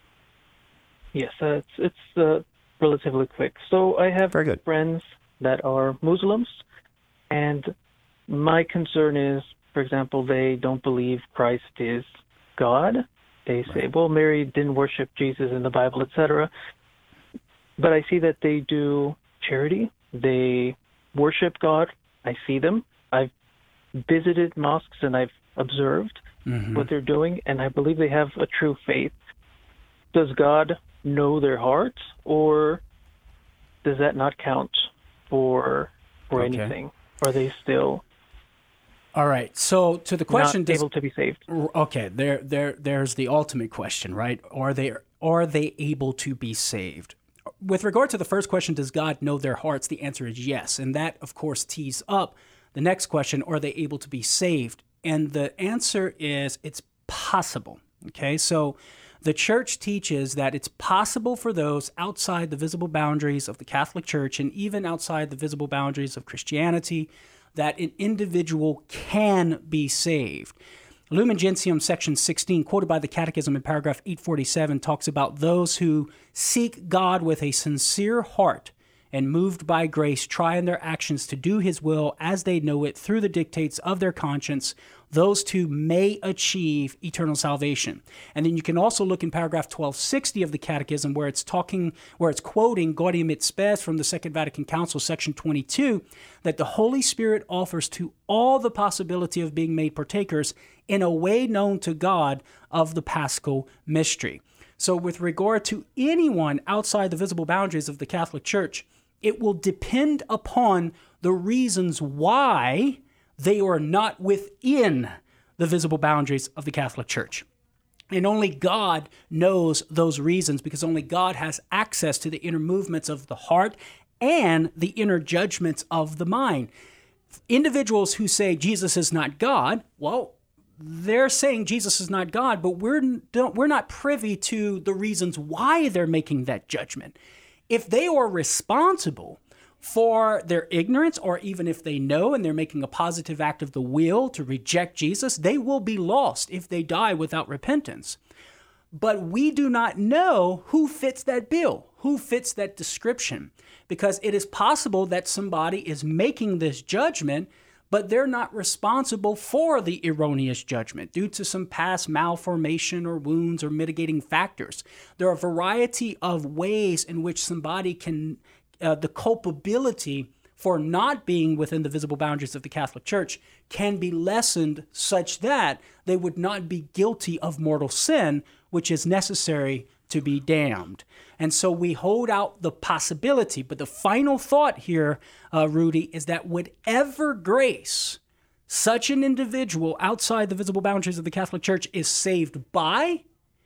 Speaker 17: Yes, it's relatively quick. So I have friends that are Muslims, and my concern is, for example, they don't believe Christ is God. They say, well, Mary didn't worship Jesus in the Bible, etc. But I see that they do charity. They worship God. I see them. I've visited mosques and I've observed what they're doing, and I believe they have a true faith. Does God know their hearts, or does that not count for anything? Are they still
Speaker 2: All right. So to the question,
Speaker 17: not able to be saved.
Speaker 2: Okay, there's the ultimate question, right? Are they able to be saved? With regard to the first question, does God know their hearts? The answer is yes, and that of course tees up the next question: are they able to be saved? And the answer is it's possible. Okay, so the church teaches that it's possible for those outside the visible boundaries of the Catholic Church and even outside the visible boundaries of Christianity, that an individual can be saved. Lumen Gentium, section 16, quoted by the Catechism in paragraph 847, talks about those who seek God with a sincere heart and moved by grace try in their actions to do his will as they know it through the dictates of their conscience. Those two may achieve eternal salvation. And then you can also look in paragraph 1260 of the Catechism where it's quoting Gaudium et Spes from the Second Vatican Council, section 22, that the Holy Spirit offers to all the possibility of being made partakers in a way known to God of the Paschal mystery. So with regard to anyone outside the visible boundaries of the Catholic Church, it will depend upon the reasons why they are not within the visible boundaries of the Catholic Church. And only God knows those reasons, because only God has access to the inner movements of the heart and the inner judgments of the mind. Individuals who say Jesus is not God, well, they're saying Jesus is not God, but we're not privy to the reasons why they're making that judgment. If they are responsible for their ignorance, or even if they know and they're making a positive act of the will to reject Jesus, they will be lost if they die without repentance. But we do not know who fits that bill, who fits that description, because it is possible that somebody is making this judgment, but they're not responsible for the erroneous judgment due to some past malformation or wounds or mitigating factors. There are a variety of ways in which somebody can, the culpability for not being within the visible boundaries of the Catholic Church can be lessened such that they would not be guilty of mortal sin, which is necessary to be damned. And so we hold out the possibility, but the final thought here, Rudy, is that whatever grace such an individual outside the visible boundaries of the Catholic Church is saved by,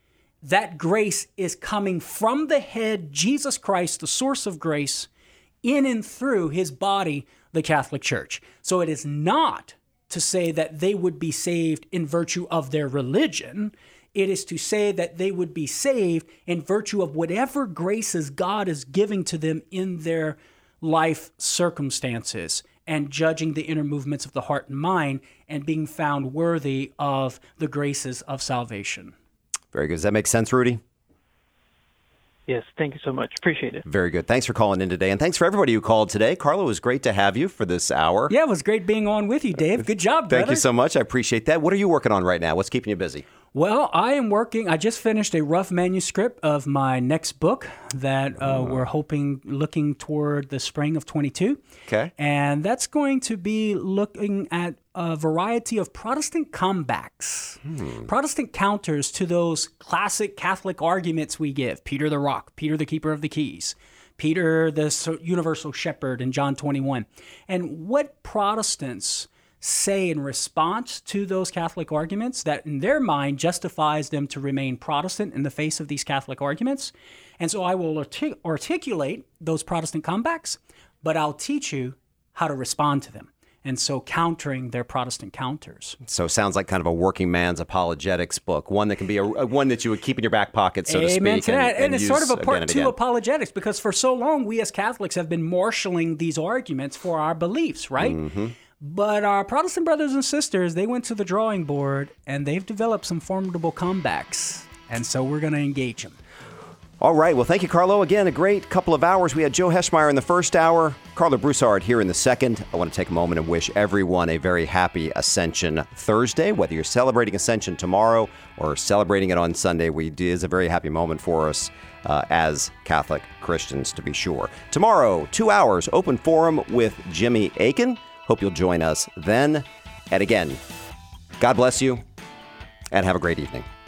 Speaker 2: that grace is coming from the head, Jesus Christ, the source of grace, in and through his body, the Catholic Church. So it is not to say that they would be saved in virtue of their religion. It is to say that they would be saved in virtue of whatever graces God is giving to them in their life circumstances, and judging the inner movements of the heart and mind, and being found worthy of the graces of salvation.
Speaker 1: Very good. Does that make sense, Rudy?
Speaker 17: Yes, thank you so much. Appreciate it.
Speaker 1: Very good. Thanks for calling in today, and thanks for everybody who called today. Carlo, it was great to have you for this hour.
Speaker 2: Yeah, it was great being on with you, Dave. Good job, brother.
Speaker 1: Thank you so much. I appreciate that. What are you working on right now? What's keeping you busy?
Speaker 2: Well, I just finished a rough manuscript of my next book that we're looking toward the spring of 22.
Speaker 1: Okay.
Speaker 2: And that's going to be looking at a variety of Protestant comebacks, Protestant counters to those classic Catholic arguments we give. Peter the Rock, Peter the Keeper of the Keys, Peter the Universal Shepherd in John 21. And what Protestants say in response to those Catholic arguments that in their mind justifies them to remain Protestant in the face of these Catholic arguments. And so I will articulate those Protestant comebacks, but I'll teach you how to respond to them. And so countering their Protestant counters.
Speaker 1: So it sounds like kind of a working man's apologetics book, one that can be a one that you would keep in your back pocket, so to speak.
Speaker 2: Amen to that. And it's sort of a part two
Speaker 1: again.
Speaker 2: apologetics, because for so long we as Catholics have been marshaling these arguments for our beliefs, right?
Speaker 1: Mm-hmm.
Speaker 2: But our Protestant brothers and sisters, they went to the drawing board and they've developed some formidable comebacks. And so we're going to engage them.
Speaker 1: All right. Well, thank you, Carlo. Again, a great couple of hours. We had Joe Heschmeyer in the first hour, Carlo Broussard here in the second. I want to take a moment and wish everyone a very happy Ascension Thursday. Whether you're celebrating Ascension tomorrow or celebrating it on Sunday, it is a very happy moment for us as Catholic Christians, to be sure. Tomorrow, 2 hours, open forum with Jimmy Akin. Hope you'll join us then. And again, God bless you and have a great evening.